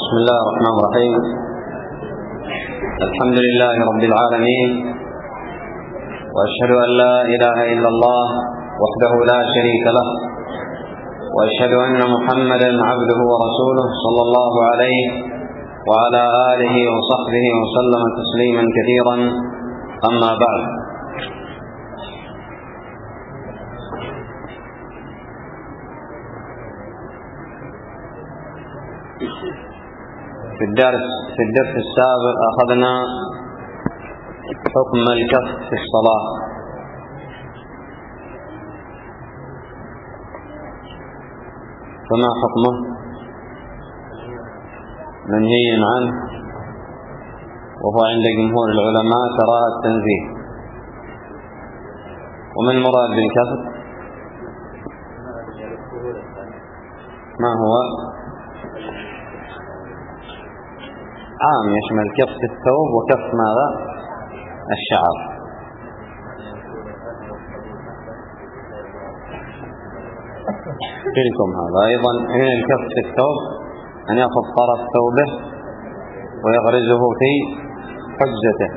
بسم الله الرحمن الرحيم. الحمد لله رب العالمين، وأشهد أن لا إله إلا الله وحده لا شريك له، وأشهد أن محمدا عبده ورسوله صلى الله عليه وعلى آله وصحبه وسلم تسليما كثيرا. أما بعد، في الدرس السابق أخذنا حكم الكف في الصلاة، فما حكمه؟ منهي عنه، وهو عند جمهور العلماء كراهة التنزيه. ومن المراد بالكف؟ ما هو؟ عام يشمل كف الثوب وكف ماذا؟ الشعر. تلكم هذا أيضا من الكف في الثوب أن يأخذ طرف ثوبه ويغرزه في حجزته.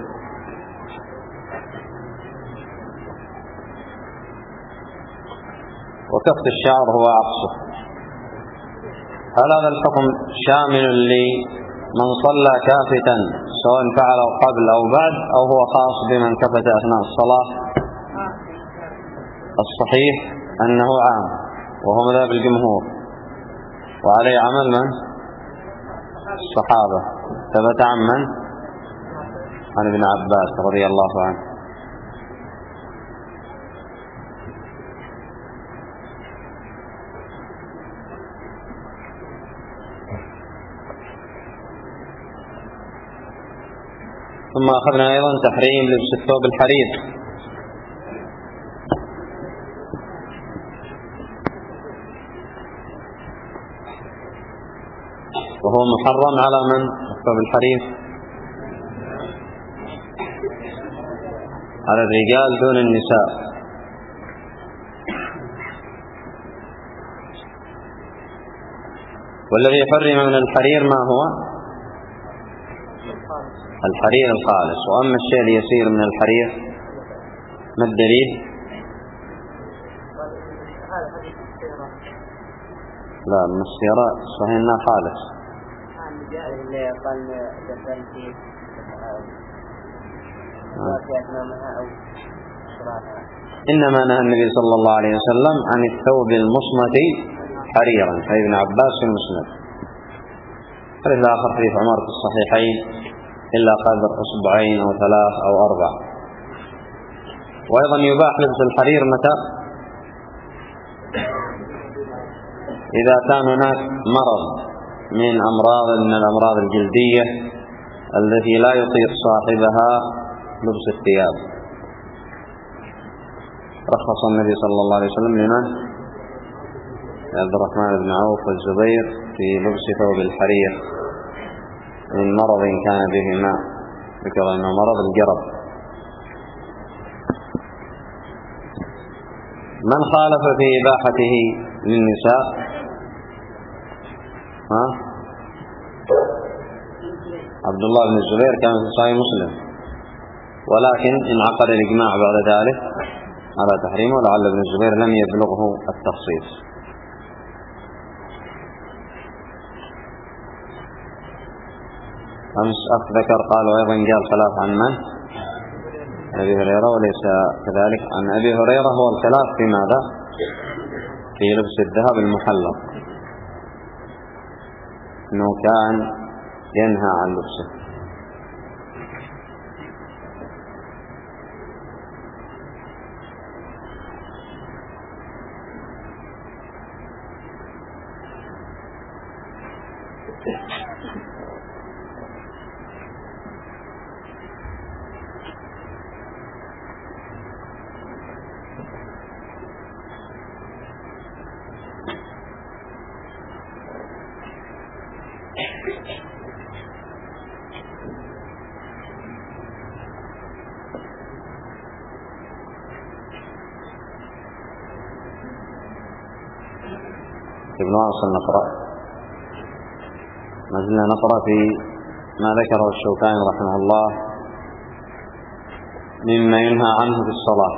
وكف الشعر هو عكسه. هل هذا الحكم شامل لمن صلى كافتا سواء فعله قبل أو بعد، أو هو خاص بمن كفت أثناء الصلاة؟ الصحيح أنه عام، وهو مذهب الجمهور، وعليه عمل من؟ الصحابة. ثبت عن من؟ عن ابن عباس رضي الله عنه. ثم أخذنا أيضا تحريم لبس الثوب الحرير، وهو محرم على من؟ الثوب الحرير على الرجال دون النساء. والذي حرم من الحرير ما هو؟ الحرير الخالص. وأما الشيء اليسير من الحرير ما الدليل؟ لا، من السيارات صحيح انها خالص. إنما نهى النبي صلى الله عليه وسلم عن الثوب المصمت حريرا، أي ابن عباس في المسند. فلذا آخر حديث عمر في الصحيحين إلا قدر أصبعين أو 3 أو 4. وأيضا يباح لبس الحرير متى؟ إذا كان هناك مرض من الأمراض الجلدية التي لا يطيق صاحبها لبس الثياب. رخص النبي صلى الله عليه وسلم لمن؟ عبد الرحمن بن عوف والزبير في لبس ثوب الحرير من مرض كان بهما، ذكر أنه مرض الجرب. من خالف في إباحته للنساء؟ عبد الله بن الزبير كان في صحيح مسلم، ولكن انعقد الإجماع بعد ذلك على تحريمه، ولعل ابن الزبير لم يبلغه التخصيص. أمس أخ ذكر قال وأيضا جاء الخلاف عن من؟ أبي هريرة، وليس كذلك. عن أبي هريرة هو الخلاف في ماذا؟ في لبس الذهب المحلق، أنه كان ينهى عن لبسه. ابن واصل نقرأ. ما زلنا نقرأ في ما ذكره الشوكاني رحمه الله مما ينهى عنه في الصلاة،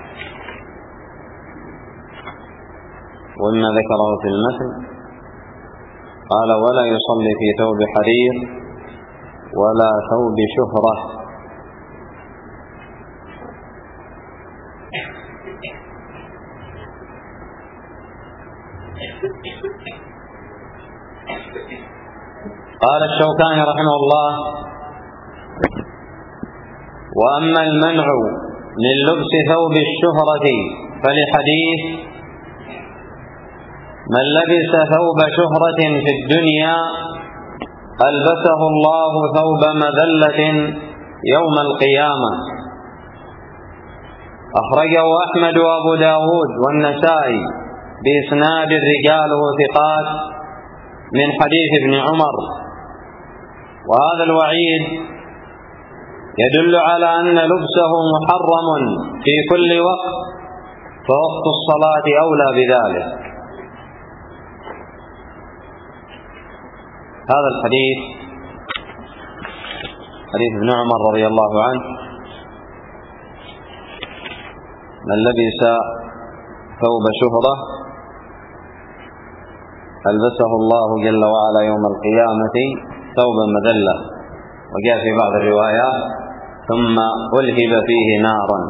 ومما ذكره في المثل قال: ولا يصلي في ثوب حرير ولا ثوب شهرة. قال الشوكاني رحمه الله: وأما المنع من لبس ثوب الشهرة فلحديث: من لبس ثوب شهرة في الدنيا ألبسه الله ثوب مذلة يوم القيامة. أخرجه أحمد وأبو داود والنسائي بإسناد رجاله ثقات من حديث ابن عمر. وهذا الوعيد يدل على أن لبسه محرم في كل وقت، فوقت الصلاة أولى بذلك. هذا الحديث حديث ابن عمر رضي الله عنه: من لبس ثوب شهرة ألبسه الله جل وعلا يوم القيامة ثوب مذلة. وجاء في بعض الروايات: ثم ألهب فيه نارا.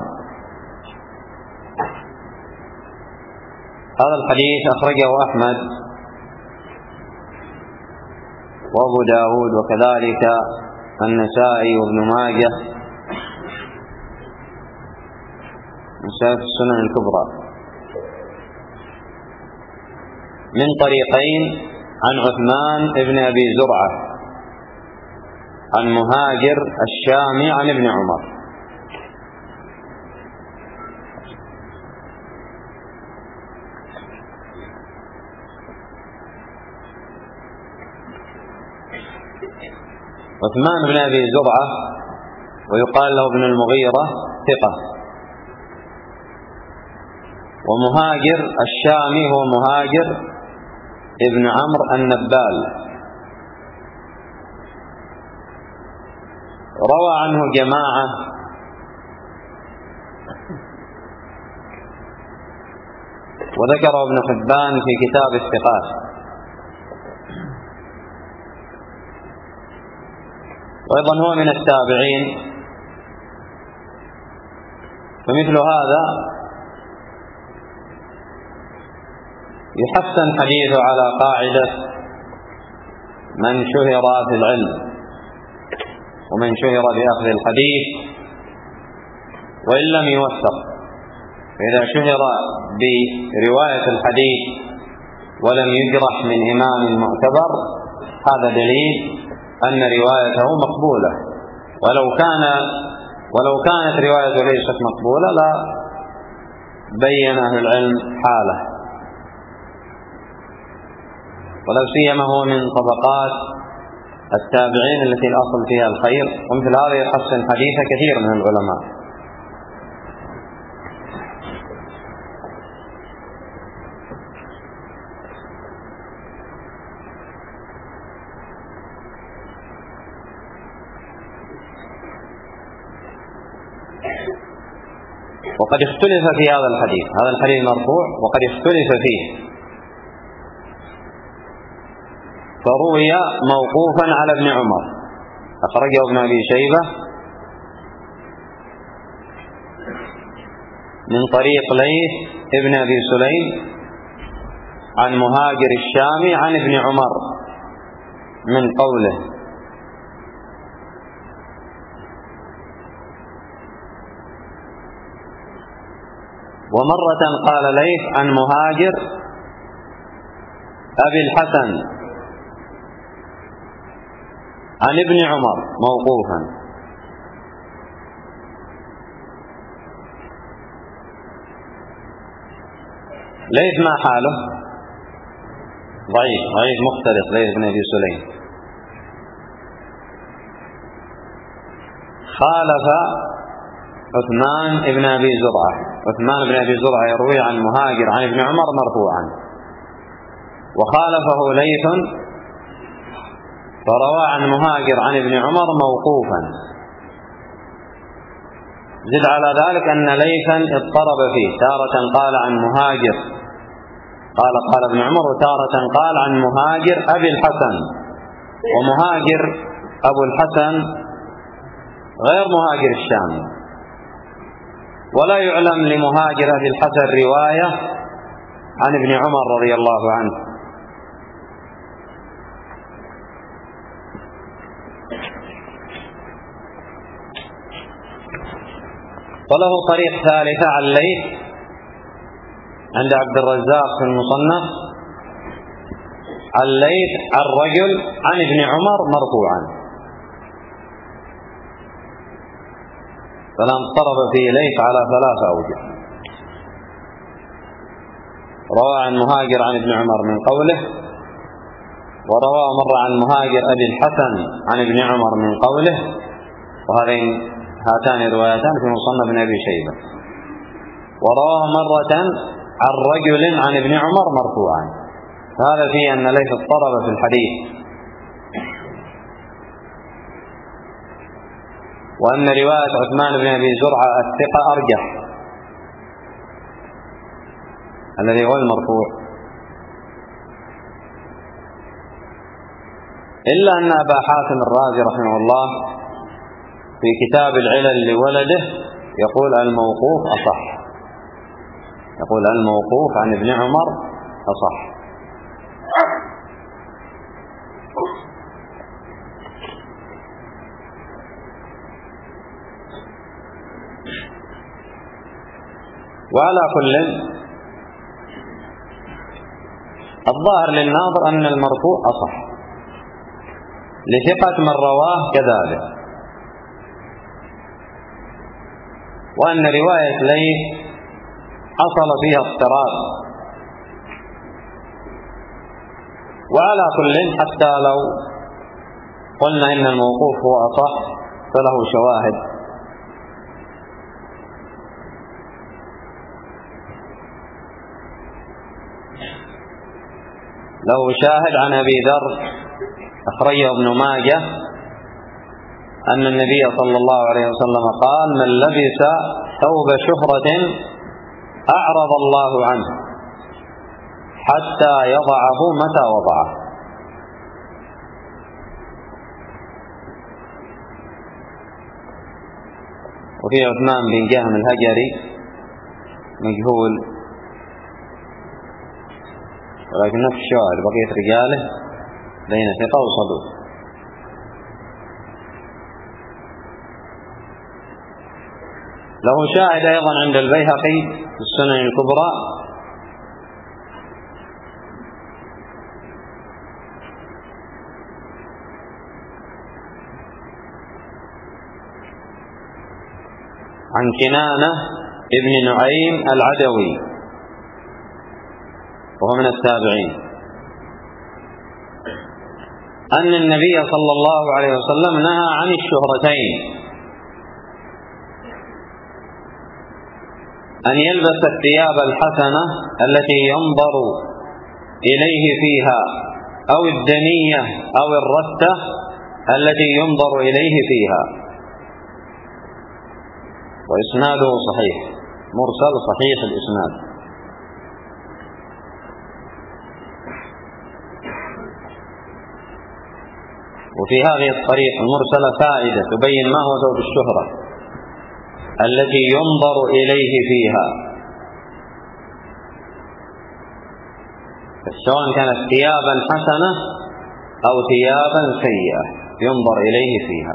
هذا الحديث أخرجه أحمد وأبو داود وكذلك النسائي وابن ماجه من السنن الكبرى من طريقين: عن عثمان بن أبي زرعة عن مهاجر الشامي عن ابن عمر. عثمان بن أبي زرعة ويقال له ابن المغيرة ثقة، ومهاجر الشامي هو مهاجر ابن عمرو النبال. روى عنه جماعة وذكره ابن حبان في كتاب الثقات. وأيضا هو من التابعين، فمثل هذا يحسن حديثه على قاعدة من شهر في العلم ومن شهر بأخذ الحديث وإن لم يوثق. فإذا شهر برواية الحديث ولم يجرح من إمام معتبر هذا دليل أن روايته مقبولة، ولو كانت روايته ليست مقبولة لا بين أهل العلم حاله، ولو سيما هو من طبقات التابعين التي الأصل فيها الخير، ومثل هذا يحسن حديث كثير من العلماء. وقد اختلف في هذا الحديث مرفوع وقد اختلف فيه، فروي موقوفا على ابن عمر، أخرجه ابن أبي شيبة من طريق ليث ابن أبي سليم عن مهاجر الشامي عن ابن عمر من قوله: ومرة قال ليث عن مهاجر أبي الحسن عن ابن عمر موقوفا. ليث ما حاله؟ ضعيف مختلف ليث بن أبي سليم، خالف عثمان بن أبي زرعة. عثمان بن أبي زرعة يروي عن مهاجر عن ابن عمر مرفوعا، وخالفه ليث فروى عن مهاجر عن ابن عمر موقوفا. زد على ذلك أن ليثا اضطرب فيه، تارة قال عن مهاجر قال ابن عمر، وتارة قال عن مهاجر أبي الحسن. ومهاجر أبو الحسن غير مهاجر الشام، ولا يعلم لمهاجر أبي الحسن رواية عن ابن عمر رضي الله عنه. وله طريق ثالثة عن ليث عند عبد الرزاق في المصنف، عن ليث عن رجل عن ابن عمر مرفوعا، فلم اضطرب في ليث على 3 أوجه. روى عن مهاجر عن ابن عمر من قوله، وروى مرة عن مهاجر أبي الحسن عن ابن عمر من قوله، هاتان روايتان في مصنف ابن أبي شيبة. وروى مرة عن رجل عن ابن عمر مرفوعا، هذا فيه أن ليث اضطرب في الحديث، وأن رواية عثمان بن أبي زرعة الثقة أرجح، الذي هو المرفوع، إلا أن أبا حاتم الرازي رحمه الله في كتاب العلل لولده يقول الموقوف أصح، يقول الموقوف عن ابن عمر أصح. وعلى كل الظاهر للناظر أن المرفوع أصح لثقة من رواه كذلك، وأن رواية ليث حصل فيها اضطراب. وعلى كل حتى لو قلنا إن الموقوف هو أصح فله شواهد. له شاهد عن أبي ذر أخرجه ابن ماجه أن النبي صلى الله عليه وسلم قال: من لبس ثوب شهرة أعرض الله عنه حتى يضعه متى وضعه. وفي عثمان بن جهم الهجري مجهول، ولكن نفس الشواهد بقية رجاله بين ثقة وصدوق. له شاهد أيضا عند البيهقي في السنن الكبرى عن كنانة ابن نعيم العدوي وهو من التابعين أن النبي صلى الله عليه وسلم نهى عن الشهرتين، أن يلبس الثياب الحسنة التي ينظر إليه فيها، أو الدنية أو الرثة التي ينظر إليه فيها. وإسناده صحيح، مرسل صحيح الإسناد. وفي هذه الطريق المرسلة فائدة تبين ما هو ذوق الشهرة التي ينظر إليه فيها، سواء كانت ثيابا حسنة أو ثيابا سيئة ينظر إليه فيها.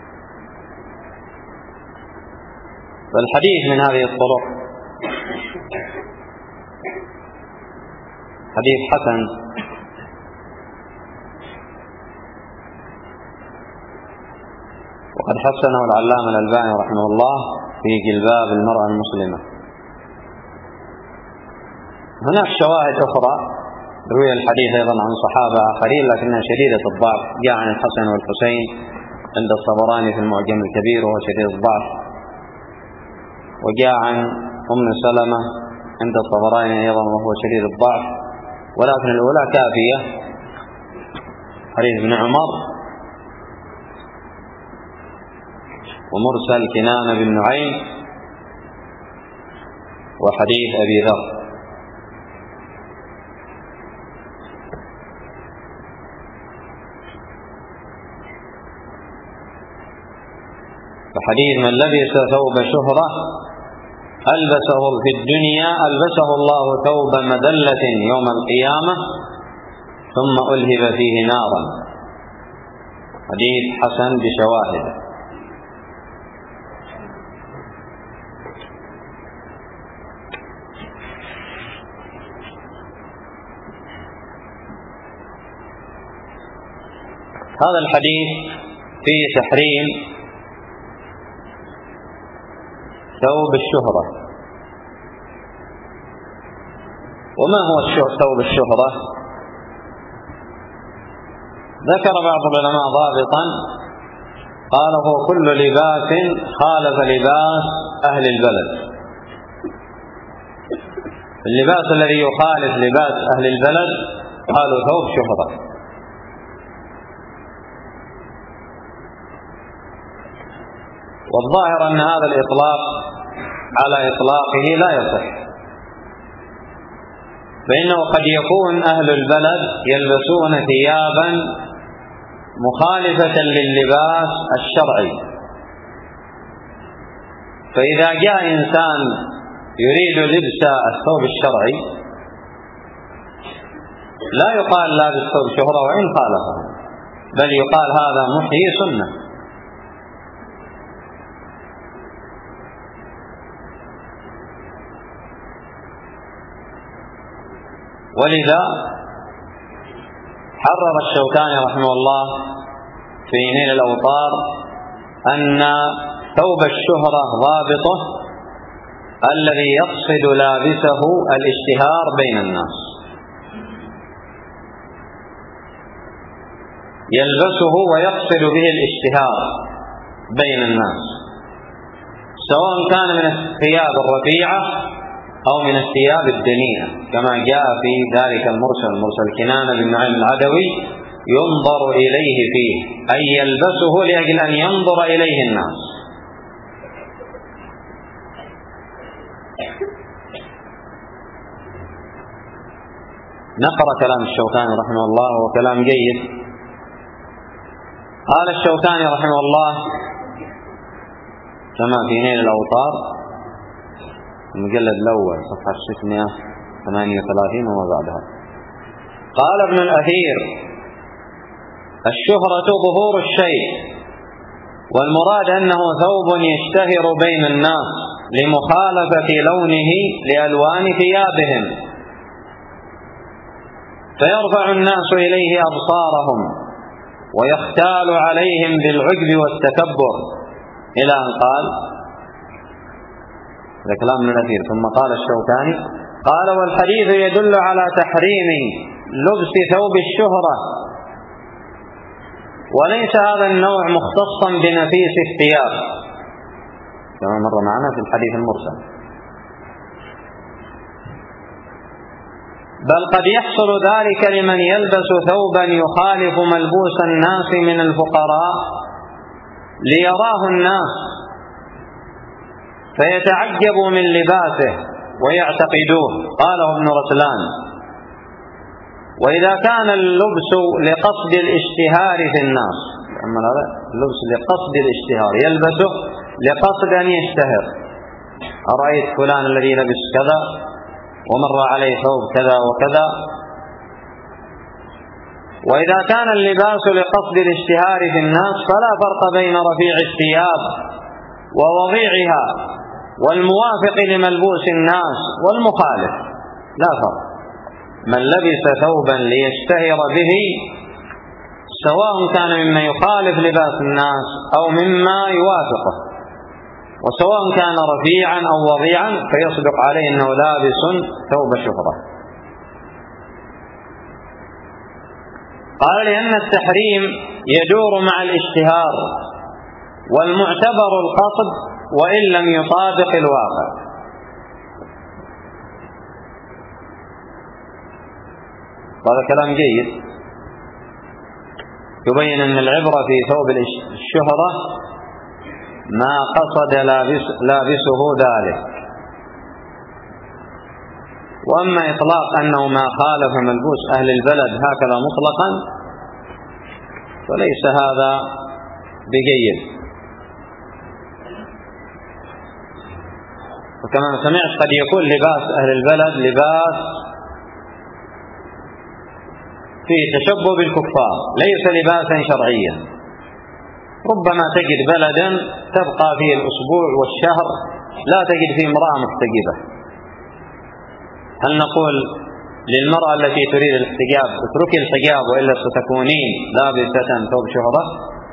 فالحديث من هذه الطرق حديث حسن، وقد حسنه العلامة الألباني رحمه الله في جلباب المرأة المسلمة. هناك شواهد أخرى روي الحديث أيضا عن صحابة آخرين لكنها شديدة الضعف. جاء عن الحسن والحسين عند الطبراني في المعجم الكبير وهو شديد الضعف، وجاء عن أم سلمة عند الطبراني أيضا وهو شديد الضعف، ولكن الأولى كافية، حديث ابن عمر ومرسل كنانة بن نعيم وحديث أبي ذر. فحديث من لبس ثوب شهرة ألبسه في الدنيا ألبسه الله ثوب مذلة يوم القيامة ثم ألهب فيه نارا. حديث حسن بشواهد. هذا الحديث فيه تحريم ثوب الشهرة. وما هو ثوب الشهرة؟ ذكر بعض العلماء ضابطا، قال هو كل لباس خالف لباس أهل البلد. اللباس الذي يخالف لباس أهل البلد قالوا ثوب شهرة. والظاهر أن هذا الإطلاق على إطلاقه لا يصح، فإنه قد يكون أهل البلد يلبسون ثيابا مخالفة لللباس الشرعي، فإذا جاء إنسان يريد لبس الثوب الشرعي لا يقال لابس ثوب شهرة وإن خالفه، بل يقال هذا محيي سنة. ولذا حرر الشوكاني رحمه الله في نيل الأوطار أن ثوب الشهرة ضابطه الذي يقصد لابسه الاشتهار بين الناس، يلبسه ويقصد به الاشتهار بين الناس، سواء كان من الثياب الرفيعة أو من الثياب الدنيئة، كما جاء في ذلك مرسل كنانة بن نعيم العدوي ينظر إليه فيه، أي يلبسه لأجل أن ينظر إليه الناس. نقرأ كلام الشوكاني رحمه الله وهو كلام جيد. قال الشوكاني رحمه الله كما في نيل الأوطار المجلد الأول صفحة 638 وما بعدها، قال ابن الأثير: الشهرة ظهور الشيء، والمراد أنه ثوب يشتهر بين الناس لمخالفة لونه لألوان ثيابهم، فيرفع الناس إليه أبصارهم ويختال عليهم بالعجب والتكبر، إلى أن قال. هذا كلام ابن الأثير. ثم قال الشوكاني: قال: والحديث يدل على تحريم لبس ثوب الشهرة، وليس هذا النوع مختصا بنفيس الثياب كما مر معنا في الحديث المرسل، بل قد يحصل ذلك لمن يلبس ثوبا يخالف ملبوس الناس من الفقراء ليراه الناس فيتعجبوا من لباسه ويعتقدوه. قاله ابن رسلان: وإذا كان اللبس لقصد الاشتهار في الناس، أما هذا اللبس لقصد الاشتهار، يلبسه لقصد أن يشتهر، أرأيت فلان الذي لبس كذا ومر عليه ثوب كذا وكذا. وإذا كان اللباس لقصد الاشتهار في الناس فلا فرق بين رفيع الثياب ووضيعها والموافق لملبوس الناس والمخالف، لا فرق. من لبس ثوبا ليشتهر به سواء كان مما يخالف لباس الناس أو مما يوافقه، وسواء كان رفيعا أو وضيعا فيصدق عليه أنه لابس ثوب شهرة. قال: لأن التحريم يدور مع الاشتهار، والمعتبر القصد وإن لم يطابق الواقع. هذا كلام جيد يبين أن العبرة في ثوب الشهرة ما قصد لابسه ذلك. وأما إطلاق أنه ما خالف ملبوس أهل البلد هكذا مطلقا فليس هذا بجيد. وكما سمعت قد يكون لباس أهل البلد لباس فيه تشبه بالكفار، ليس لباسا شرعيا. ربما تجد بلدا تبقى فيه الأسبوع والشهر لا تجد فيه امرأة محتجبة، هل نقول للمرأة التي تريد الاحتجاب اتركي الحجاب وإلا ستكونين لابسة ثوب شهرة؟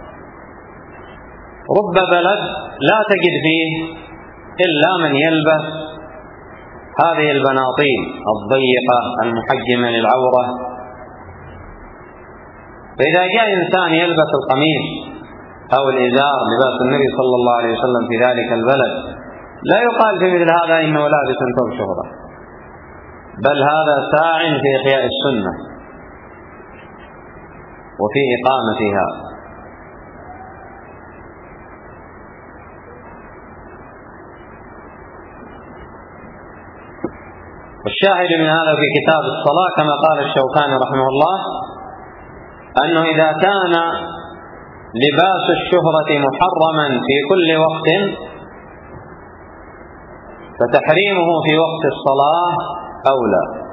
رب بلد لا تجد فيه إلا من يلبس هذه البناطيل الضيقة المحجمة للعورة. فإذا جاء إنسان يلبس القميص أو الإزار لباس النبي صلى الله عليه وسلم في ذلك البلد لا يقال في مثل هذا إنه لابس ثوب شهرة، بل هذا ساع في إحياء السنة وفي إقامتها. والشاهد من هذا في كتاب الصلاة كما قال الشوكاني رحمه الله أنه إذا كان لباس الشهرة محرما في كل وقت فتحريمه في وقت الصلاة أولى.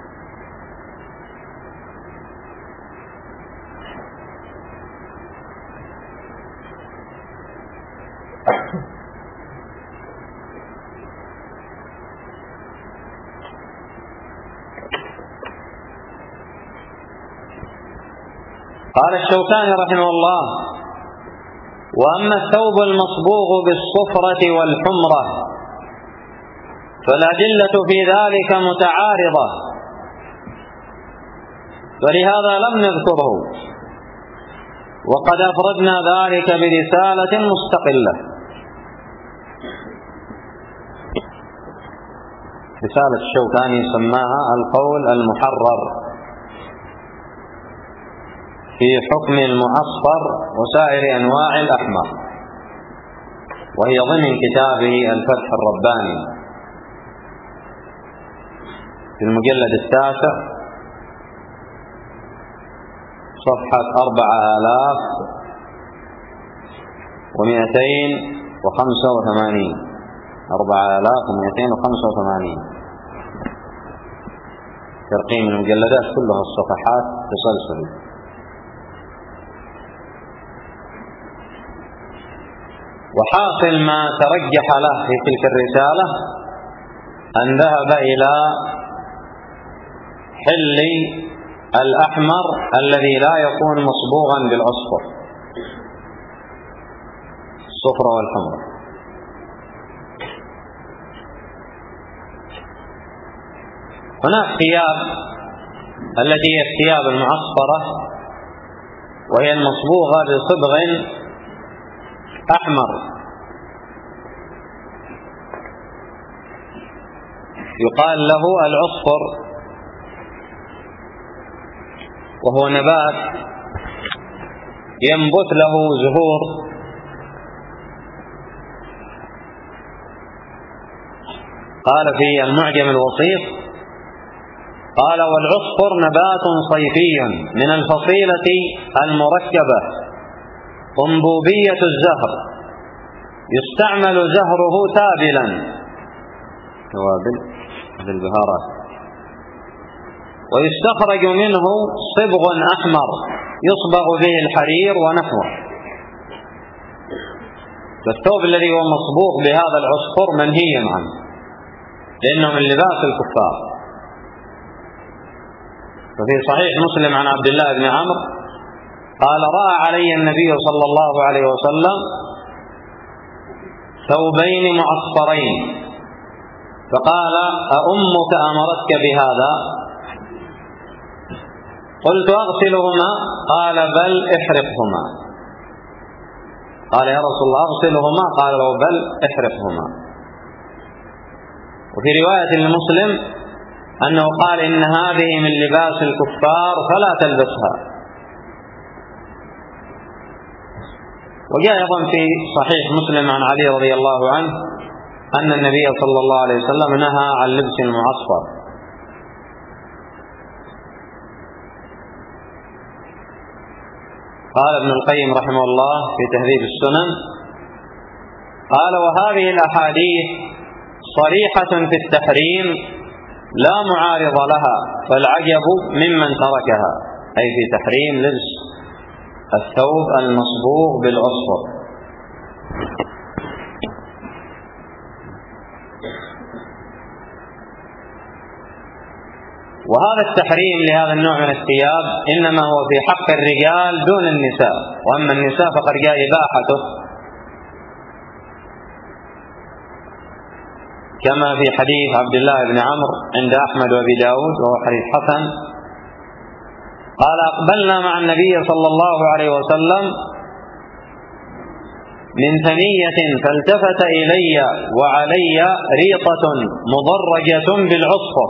قال الشوكاني رحمه الله: وأما الثوب المصبوغ بالصفرة والحمرة فالأدلة في ذلك متعارضة، ولهذا لم نذكره، وقد أفردنا ذلك برسالة مستقلة. رسالة الشوكاني سماها القول المحرر في حكم المعصفر وسائر أنواع الأحمر، وهي ضمن كتابه الفتح الرباني في المجلد 9 صفحة 4285 4285 ترقيم المجلدات كلها الصفحات تسلسل. وحاصل ما ترجح له في تلك الرسالة أن ذهب إلى حل الأحمر الذي لا يكون مصبوغا بالأصفر، الصفر والحمر. هناك ثياب التي هي الثياب المعصفرة وهي المصبوغة بصبغ أحمر، يقال له العصفر، وهو نبات ينبت له زهور قال في المعجم الوسيط قال: والعصفر نبات صيفي من الفصيلة المركبة أنبوبية الزهر، يستعمل زهره تابلا توابل بالبهارات، ويستخرج منه صبغ أحمر يصبغ به الحرير ونحوه. فالثوب الذي هو مصبوغ بهذا العصفر منهي عنه لأنه من لباس الكفار. وفي صحيح مسلم عن عبد الله بن عمرو قال: رأى علي النبي صلى الله عليه وسلم ثوبين معصفرين فقال: أأمك أمرتك بهذا؟ قلت: أغسلهما؟ قال: بل احرقهما. قال: يا رسول الله أغسلهما؟ قال له: بل احرقهما. وفي رواية لمسلم أنه قال: إن هذه من لباس الكفار فلا تلبسها. وجاء أيضا في صحيح مسلم عن علي رضي الله عنه أن النبي صلى الله عليه وسلم نهى عن لبس المعصفر. قال ابن القيم رحمه الله في تهذيب السنن قال: وهذه الأحاديث صريحة في التحريم لا معارض لها، فالعجب ممن تركها، أي في تحريم لبس الثوب المصبوغ بالعصفر. وهذا التحريم لهذا النوع من الثياب إنما هو في حق الرجال دون النساء، وأما النساء فقد جاء إباحته كما في حديث عبد الله بن عمرو عند أحمد وأبي داود وهو حديث حسن قال: أقبلنا مع النبي صلى الله عليه وسلم من ثنية فالتفت إلي وعلي ريطة مضرجة بالعصفر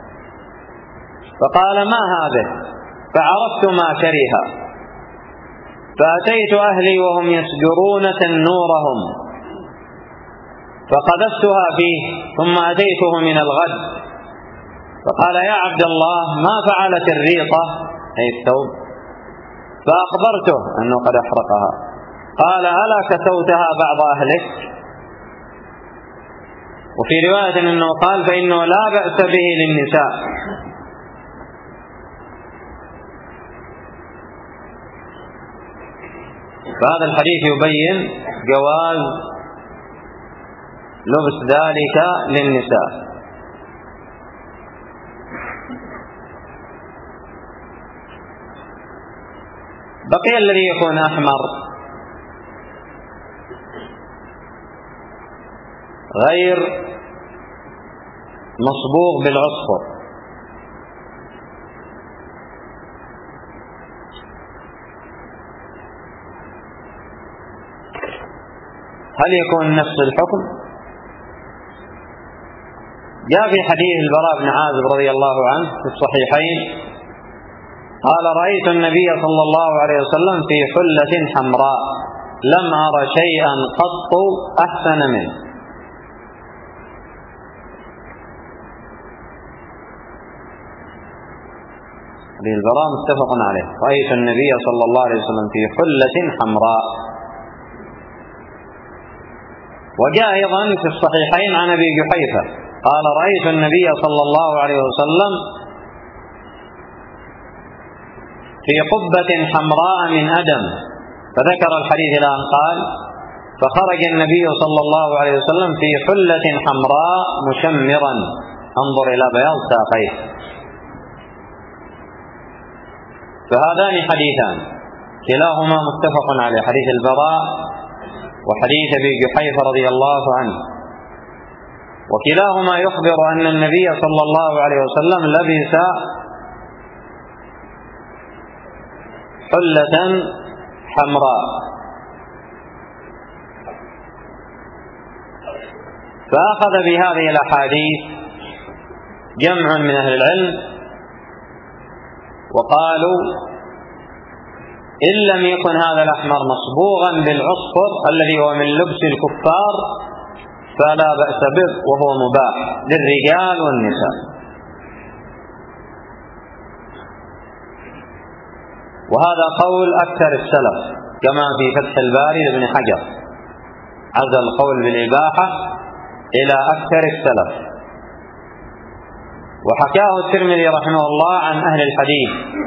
فقال: ما هذه؟ فعرفت ما كره، فأتيت أهلي وهم يسجرون تنورهم فقذفتها فيه، ثم أتيته من الغد فقال: يا عبد الله ما فعلت الريطة أي الثوب؟ فأخبرته أنه قد أحرقها. قال: ألا كسوتها بعض أهلك؟ وفي رواية أنه قال: فإنه لا بأس به للنساء. فهذا الحديث يبين جواز لبس ذلك للنساء. بقي الذي يكون أحمر غير مصبوغ بالعصفر، هل يكون نفس الحكم؟ جاء في حديث البراء بن عازب رضي الله عنه في الصحيحين قال: رأيت النبي صلى الله عليه وسلم في حلة حمراء لم أر شيئا قط أحسن منه. البراء متفق عليه: رأيت النبي صلى الله عليه وسلم في حلة حمراء. وجاء أيضا في الصحيحين عن أبي جحيفة قال: رأيت النبي صلى الله عليه وسلم في قبة حمراء من أدم، فذكر الحديث إلى أن قال: فخرج النبي صلى الله عليه وسلم في حلة حمراء مشمرا، انظر إلى بياض ساقيه. فهذان حديثان كلاهما متفق عليه، حديث البراء وحديث أبي جحيفة رضي الله عنه، وكلاهما يخبر أن النبي صلى الله عليه وسلم لبس حلة حمراء. فأخذ بهذه الأحاديث جمع من أهل العلم وقالوا: إن لم يكن هذا الأحمر مصبوغا بالعصفر الذي هو من لبس الكفار فلا بأس به، وهو مباح للرجال والنساء. وهذا قول أكثر السلف كما في فتح الباري لابن حجر، عزى القول بالإباحة إلى أكثر السلف. وحكاه الترمذي رحمه الله عن أهل الحديث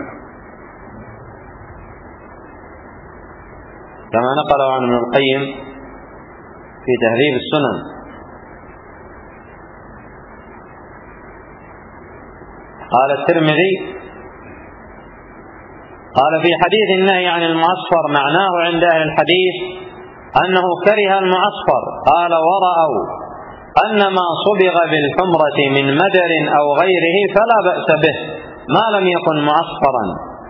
كما نقله عن ابن القيم في تهذيب السنن. قال الترمذي: قال في حديث النهي عن المعصفر معناه عند أهل الحديث أنه كره المعصفر. قال: ورأوا أن ما صبغ بالحمرة من مدر أو غيره فلا بأس به ما لم يكن معصفرا.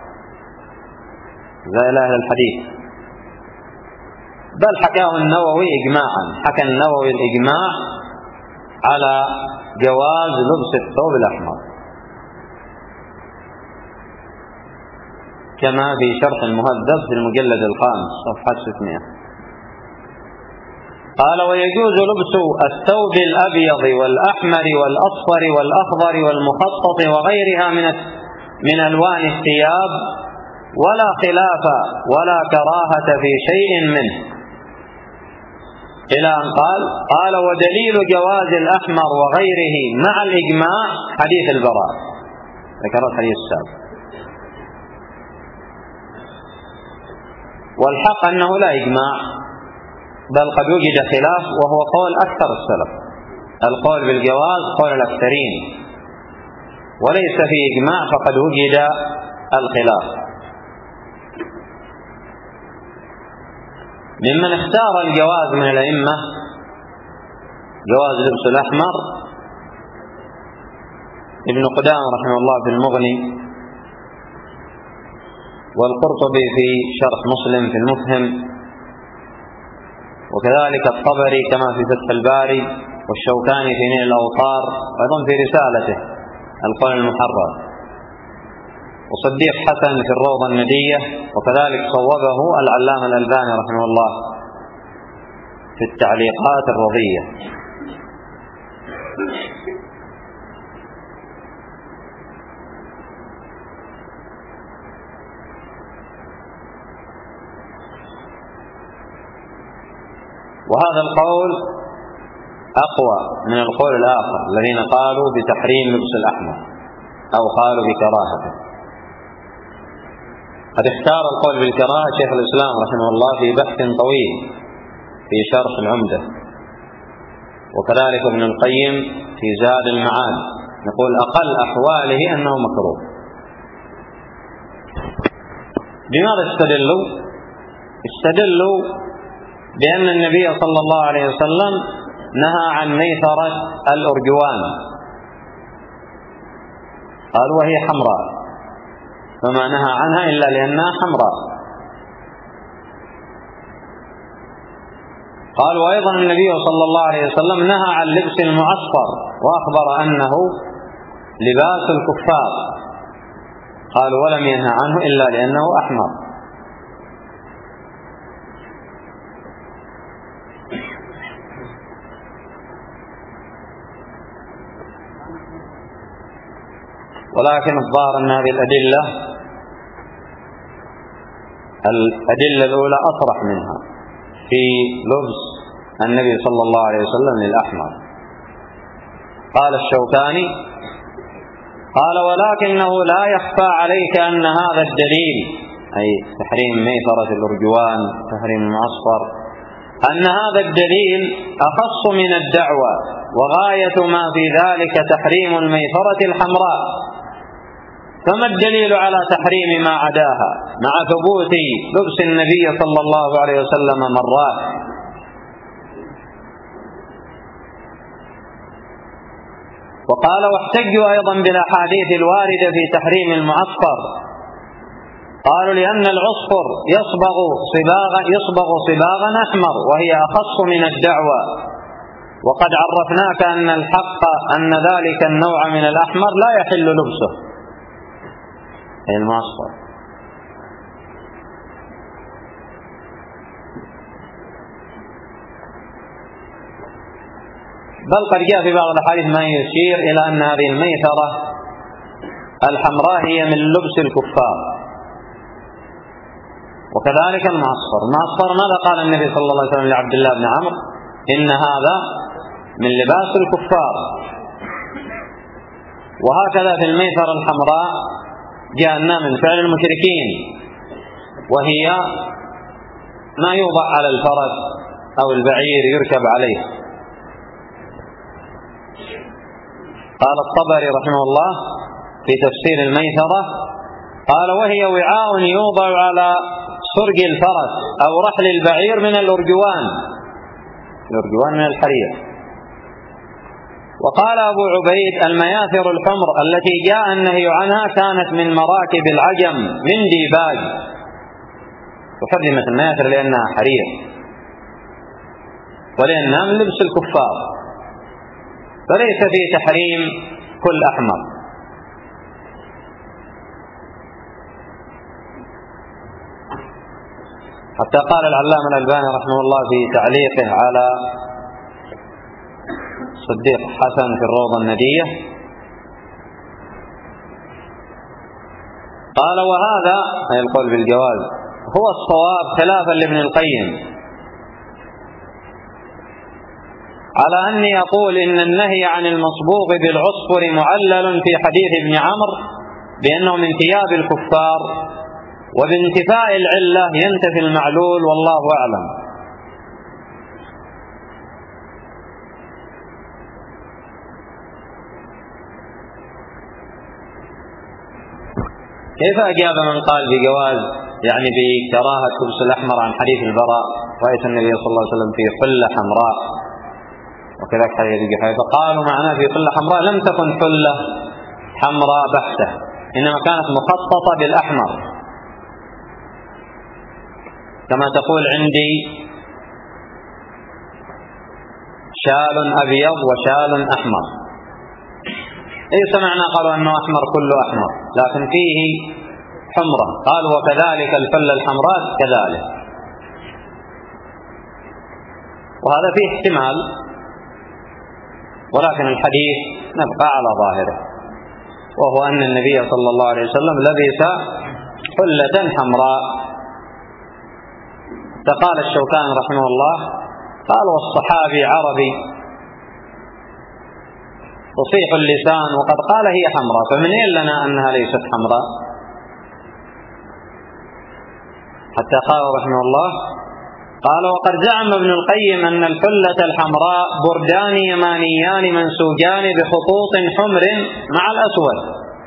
زي أهل الحديث. بل حكاه النووي إجماعا، حكى النووي الإجماع على جواز لبس الثوب الأحمر، كما في شرح المهذب في المجلد الخامس صفحة 600. قال: ويجوز لبس الثوب الأبيض والأحمر والأصفر والأخضر والمخطط وغيرها من ألوان الثياب، ولا خلاف ولا كراهة في شيء منه، إلى أن قال: ودليل جواز الأحمر وغيره مع الإجماع حديث البراء. ذكر الحديث السابق. والحق أنه لا إجماع، بل قد وجد خلاف، وهو قول أكثر السلف. القول بالجواز قول الأكثرين، وليس في إجماع، فقد وجد الخلاف. ممن اختار الجواز من الأئمة جواز لبس الأحمر ابن قدامة رحمه الله في المغني، والقرطبي في شرح مسلم في المفهم، وكذلك الطبري كما في فتح الباري، والشوكاني في نيل الأوطار، وأيضا في رسالته القول المحرر، وصديق حسن في الروضة الندية، وكذلك صوبه العلامة الألباني رحمه الله في التعليقات الرضية. وهذا القول أقوى من القول الآخر الذين قالوا بتحريم لبس الأحمر أو قالوا بكراهته. قد اختار القول بالكراهة شيخ الإسلام رحمه الله في بحث طويل في شرح العمدة، وكذلك ابن القيم في زاد المعاد، يقول أقل أحواله أنه مكروه. بماذا استدلوا بأن النبي صلى الله عليه وسلم نهى عن ميثرة الأرجوان، قال وهي حمراء، فما نهى عنها إلا لأنها حمراء. قال وأيضا النبي صلى الله عليه وسلم نهى عن لبس المعصفر، وأخبر أنه لباس الكفار، قال ولم ينهى عنه إلا لأنه أحمر. ولكن الظاهر أن هذه الأدلة الأولى أصرح منها في لبس النبي صلى الله عليه وسلم للأحمر. قال الشوكاني قال ولكنه لا يخفى عليك أن هذا الدليل، أي تحريم ميثرة الأرجوان تحريم المعصفر، أن هذا الدليل أخص من الدعوة، وغاية ما في ذلك تحريم الميثرة الحمراء، فما الدليل على تحريم ما عداها مع ثبوت لبس النبي صلى الله عليه وسلم مرات؟ وقال واحتجوا أيضا بالأحاديث الواردة في تحريم المعصفر، قالوا لأن العصفر يصبغ صباغا أحمر، وهي أخص من الدعوة، وقد عرفناك أن الحق أن ذلك النوع من الأحمر لا يحل لبسه، المعصفر. بل قد جاء في بعض الأحاديث ما يشير إلى أن هذه الميثرة الحمراء هي من لبس الكفار، وكذلك المعصفر. ماذا قال النبي صلى الله عليه وسلم لعبد الله بن عمرو؟ إن هذا من لباس الكفار. وهكذا في الميثرة الحمراء جاءنا من فعل المشركين، وهي ما يوضع على الفرس أو البعير يركب عليه. قال الطبري رحمه الله في تفسير الميثرة، قال وهي وعاء يوضع على سرج الفرس أو رحل البعير من الأرجوان من الحرير. وقال أبو عبيد المياثر الحمر التي جاء النهي عنها كانت من مراكب العجم من ديباج، وحرمت المياثر لأنها حرير ولأنها من لبس الكفار، فليس في تحريم كل أحمر. حتى قال العلامة الألباني رحمه الله في تعليقه على صديق حسن في الروضة الندية، قال: وهذا أي القول بالجواز هو الصواب خلافا لابن القيم، على أني أقول إن النهي عن المصبوغ بالعصفر معلل في حديث ابن عمرو بأنه من ثياب الكفار، وبانتفاء العلة ينتفي المعلول، والله أعلم. كيف أجاب من قال بجواز يعني بكراهة لبس الأحمر عن حديث البراء: رأيت النبي صلى الله عليه وسلم في حلة حمراء، وكذلك حديث جحيفة؟ قالوا معناه في حلة حمراء لم تكن حلة حمراء بحتة، إنما كانت مخططة بالأحمر، كما تقول عندي شال أبيض وشال أحمر، ليس معنى قالوا أنه أحمر كله أحمر، لكن فيه حمرة. قالوا وكذلك الفلة الحمراء كذلك، وهذا فيه احتمال، ولكن الحديث نبقى على ظاهره، وهو أن النبي صلى الله عليه وسلم لبس حلة حمراء. فقال الشوكاني رحمه الله: قال: والصحابي عربي تصيح اللسان وقد قال هي حمراء، فمن أين لنا أنها ليست حمراء؟ حتى قال رحمه الله: قال: وقد زعم ابن القيم أن الحلة الحمراء بردان يمانيان منسوجان بخطوط حمر مع الأسود،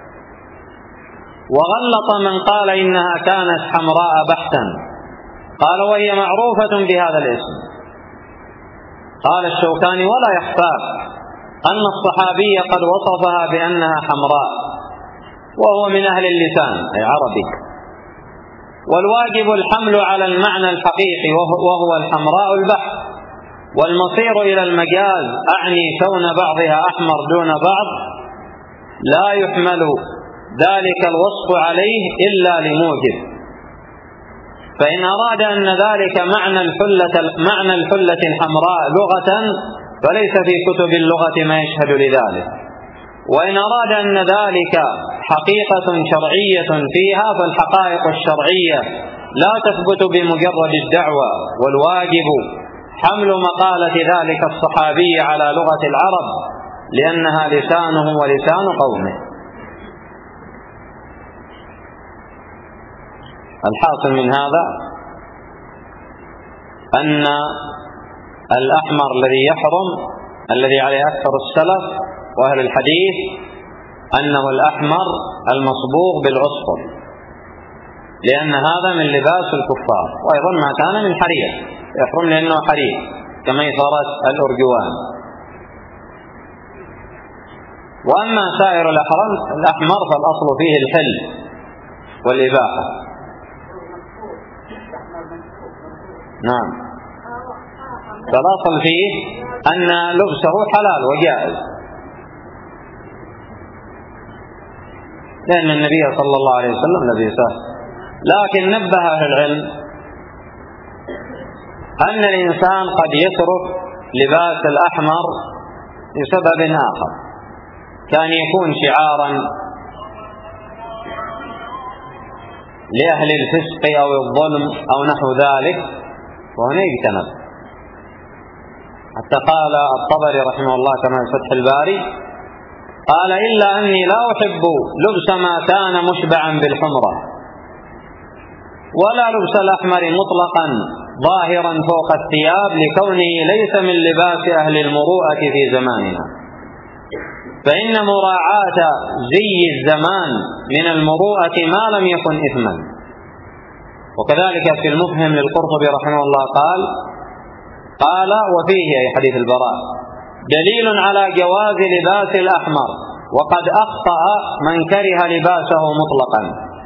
وغلط من قال إنها كانت حمراء بحتا. قال: وهي معروفة بهذا الاسم. قال الشوكاني: ولا يخفاك أن الصحابي قد وصفها بأنها حمراء، وهو من أهل اللسان أي عربي، والواجب الحمل على المعنى الحقيقي وهو الحمراء البحت، والمصير إلى المجاز أعني كون بعضها أحمر دون بعض لا يحمل ذلك الوصف عليه إلا لموجب، فإن أراد أن ذلك معنى الحلة الحمراء لغة فليس في كتب اللغة ما يشهد لذلك، وإن أراد أن ذلك حقيقة شرعية فيها فالحقائق الشرعية لا تثبت بمجرد الدعوة، والواجب حمل مقالة ذلك الصحابي على لغة العرب لأنها لسانه ولسان قومه. الحاصل من هذا أن الأحمر الذي يحرم الذي عليه أكثر السلف وأهل الحديث أنه الأحمر المصبوغ بالعصفر، لأن هذا من لباس الكفار، وأيضا ما كان من حرير يحرم لأنه حرير كميسرة الأرجوان. وأما سائر الأحمر فالأصل فيه الحل والإباحة. نعم، فالأصل فيه أن لبسه حلال وجائز، لأن النبي صلى الله عليه وسلم لبسه. لكن نبه أهل العلم أن الإنسان قد يترك لباس الأحمر لسبب آخر، كان يكون شعارا لأهل الفسق أو الظلم أو نحو ذلك، وهنا يجتنب. حتى قال الطبري رحمه الله كما في فتح الباري: قال: إلا أني لا أحب لبس ما كان مشبعا بالحمرة، ولا لبس الأحمر مطلقا ظاهرا فوق الثياب، لكونه ليس من لباس أهل المروءة في زماننا، فإن مراعاة زي الزمان من المروءة ما لم يكن إثما. وكذلك في المفهم للقرطبي رحمه الله قال: وفيه أي حديث البراء دليل على جواز لباس الأحمر، وقد أخطأ من كره لباسه مطلقا،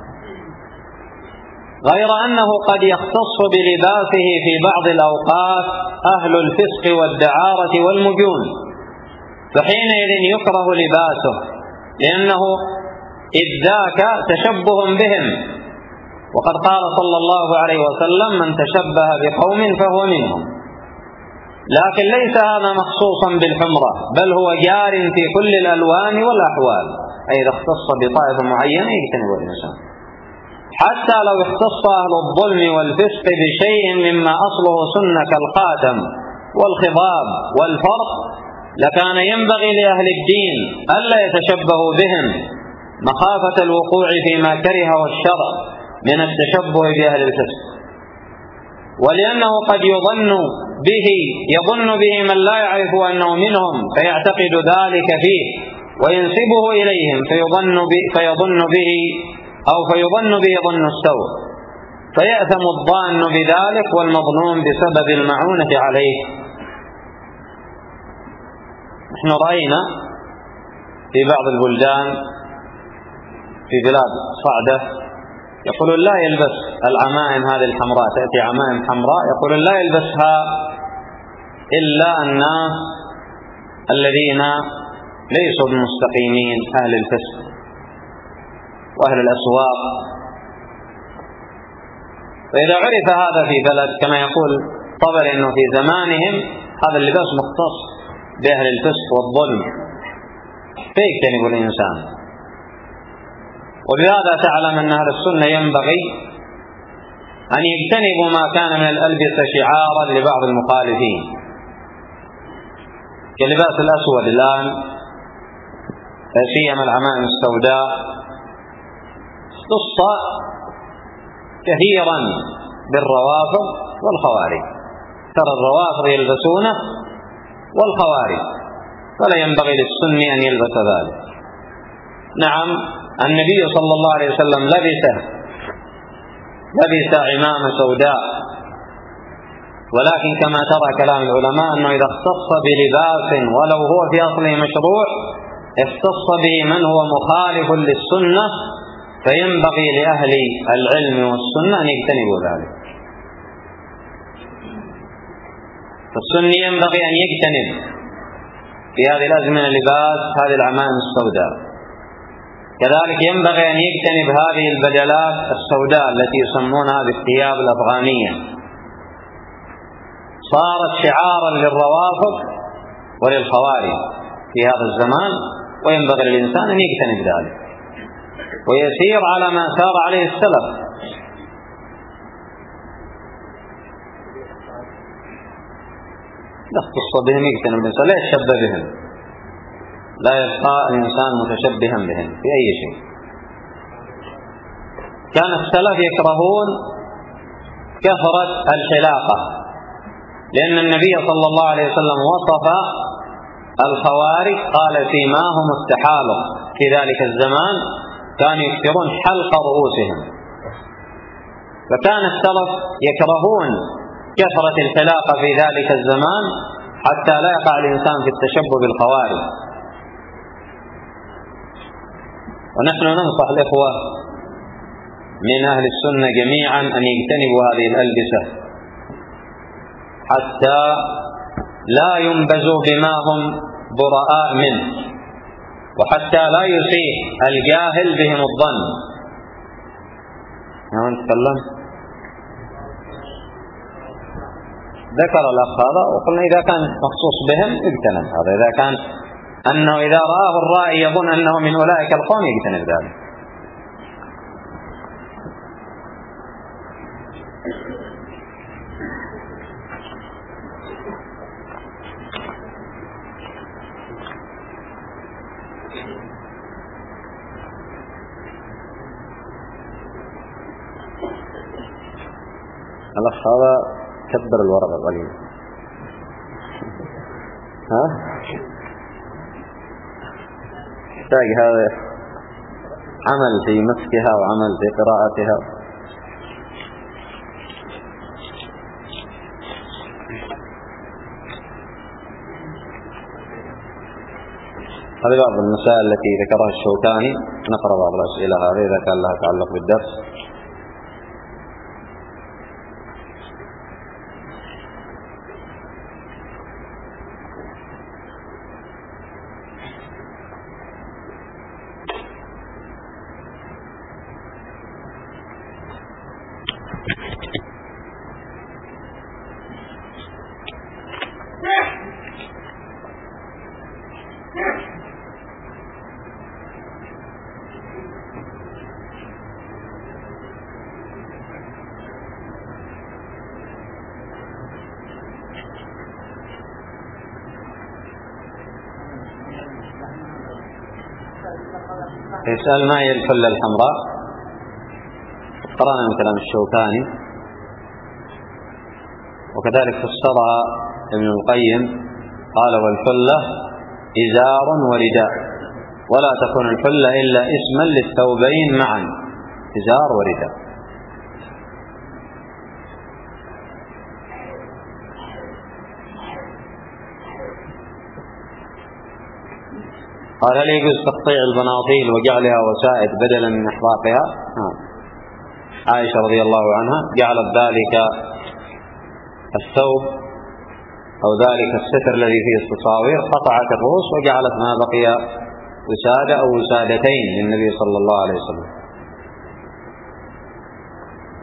غير أنه قد يختص بلباسه في بعض الأوقات أهل الفسق والدعارة والمجون، فحينئذ يكره لباسه، لأنه إذ ذاك تشبه بهم، وقد قال صلى الله عليه وسلم: من تشبه بقوم فهو منهم. لكن ليس هذا مخصوصا بالحمرة، بل هو جار في كل الألوان والأحوال، أي إذا اختص بطائفة معينة يجتنب الإنسان. حتى لو اختص أهل الظلم والفسق بشيء مما أصله سنة كالخاتم والخضاب والفرق، لكان ينبغي لأهل الدين ألا يتشبهوا بهم مخافة الوقوع فيما كرهه الشرع من التشبه بأهل الفسق، ولأنه قد يظن به من لا يعرف أنه منهم فيعتقد ذلك فيه وينسبه إليهم فيظن به ظن السوء، فيأثم الظان بذلك والمظنون بسبب المعونة عليه. نحن رأينا في بعض البلدان في بلاد صعدة يقولون لا يلبس العمائم هذه الحمراء، تأتي عمائم حمراء يقولون لا يلبسها إلا الناس الذين ليسوا بمستقيمين، أهل الفسق وأهل الأسواق. فإذا عرف هذا في بلد كما يقول طبري أنه في زمانهم هذا اللباس مختص بأهل الفسق والظلم فيجتنب الإنسان. وبهذا تعلم أن أهل السنة ينبغي أن يجتنبوا ما كان من الألبسة شعارا لبعض المخالفين، كلباس الأسود الآن، سيما العمائم السوداء، اختص كثيرا بالروافض والخوارج. ترى الروافض يلبسونه والخوارج، فلا ينبغي للسني أن يلبس ذلك. نعم، النبي صلى الله عليه وسلم لبس عمامة سوداء، ولكن كما ترى كلام العلماء أنه إذا اختص بلباس ولو هو في أصله مشروع اختص به من هو مخالف للسنة، فينبغي لأهل العلم والسنة أن يجتنبوا ذلك. فالسني ينبغي أن يجتنب في هذه الأزمنة لباس هذه العمائم السوداء، كذلك ينبغي أن يجتنب هذه البدلات السوداء التي يسمونها بالثياب الأفغانية، صارت شعارا للروافض وللخوارج في هذا الزمان، وينبغي للإنسان أن يجتنب ذلك ويسير على ما سار عليه السلف. لا اختص بهم يجتنب الإنسان، لا يتشبه بهم، لا يبقى الإنسان متشبها بهم في أي شيء. كان السلف يكرهون كثرة الحلاقة، لأن النبي صلى الله عليه وسلم وصف الخوارج قال سيماهم التحالق في ذلك الزمان، كانوا يكثرون حلق رؤوسهم. فكان السلف يكرهون كثرة الحلاقة في ذلك الزمان حتى لا يقع الإنسان في التشبه بالخوارج. ونحن ننصح الإخوة من أهل السنة جميعا أن يجتنبوا هذه الألبسة حتى لا ينبذوا بما هم براء منه، وحتى لا يسيء الجاهل بهم الظن. نتكلم ذكر الأخ هذا وقلنا إذا كان مخصوص بهم اجتنب هذا، إذا كان أنه إذا رآه الرائي يظن أنه من أولئك القوم يجتنب ذلك. الأخ هذا كبر الورقة قليلا، يحتاج هذا عمل في مسكها وعمل في قراءتها. هذه بعض المسائل التي ذكرها الشوكاني، نقرأ بعض الأسئلة هذه إذا كان لها تعلق بالدرس. يسأل ما هي الحلة الحمراء؟ قرأنا من كلام الشوكاني، وكذلك فسرها ابن القيم قال: والحلة إزار ورداء، ولا تكون الحلة إلا اسما للثوبين معا، إزار ورداء. قال: هل يجوز تقطيع البناطيل وجعلها وسائد بدلا من إحراقها؟ عائشة رضي الله عنها جعلت ذلك الثوب أو ذلك الستر الذي فيه التصاوير، قطعت الرؤوس وجعلت ما بقي وسادة أو وسادتين للنبي صلى الله عليه وسلم.